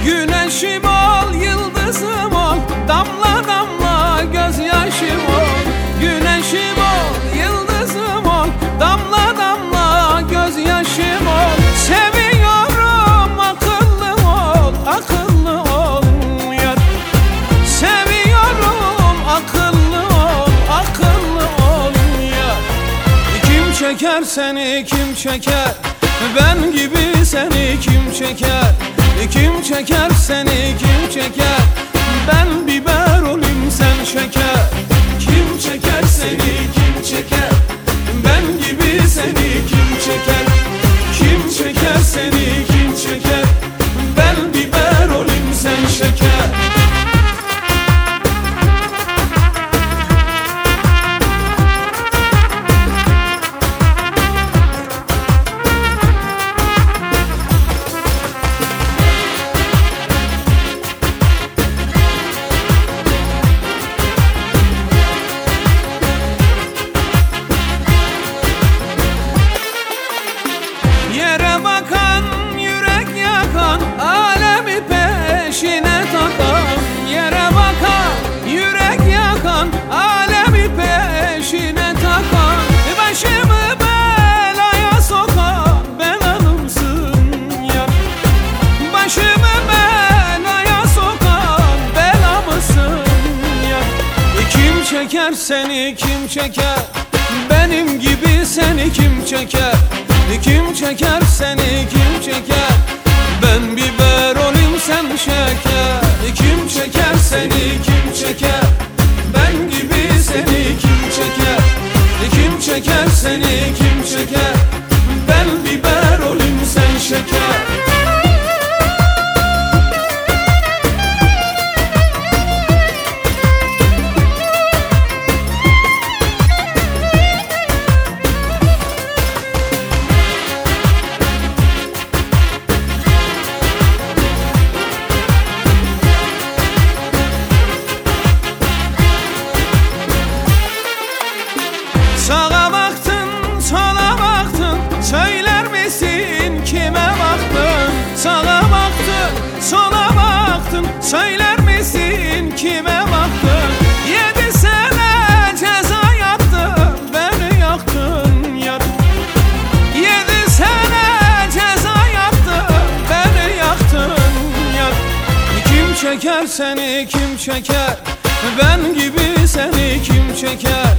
Güneşim ol, yıldızım ol, damla damla gözyaşım ol. Güneşim ol, yıldızım ol, damla damla gözyaşım ol. Seviyorum, akıllı ol, akıllı ol yar. Seviyorum, akıllı ol, akıllı ol yar. Kim çeker seni, kim çeker? Ben gibi seni kim çeker? Kim çeker seni, kim çeker? Ben biber olayım, sen şeker. Kim çeker seni, kim çeker? Ben gibi seni kim çeker? Kim çeker seni, kim çeker? Ben biber olayım, sen şeker. Yere bakan, yürek yakan, alemi peşine takan. Yere bakan, yürek yakan, alemi peşine takan. Başımı belaya sokan belalımsın ya. Başımı belaya sokan belamısın ya. Kim çeker seni, kim çeker? Benim gibi seni kim çeker? Kim çeker seni, kim çeker? Ben biber olayım, sen şeker. Kim çeker seni, kim çeker? Ben gibi seni kim çeker? Kim çeker seni, kim çeker? Ben biber olayım, sen şeker. Sağa baktın, sola baktın, söyler misin kime baktın? Sağa baktın, sola baktın, söyler misin kime baktın? 7 sene ceza yattın, beni yaktın yar. 7 sene ceza yattın, beni yaktın yar. Kim çeker seni, kim çeker? Ben gibi seni kim çeker?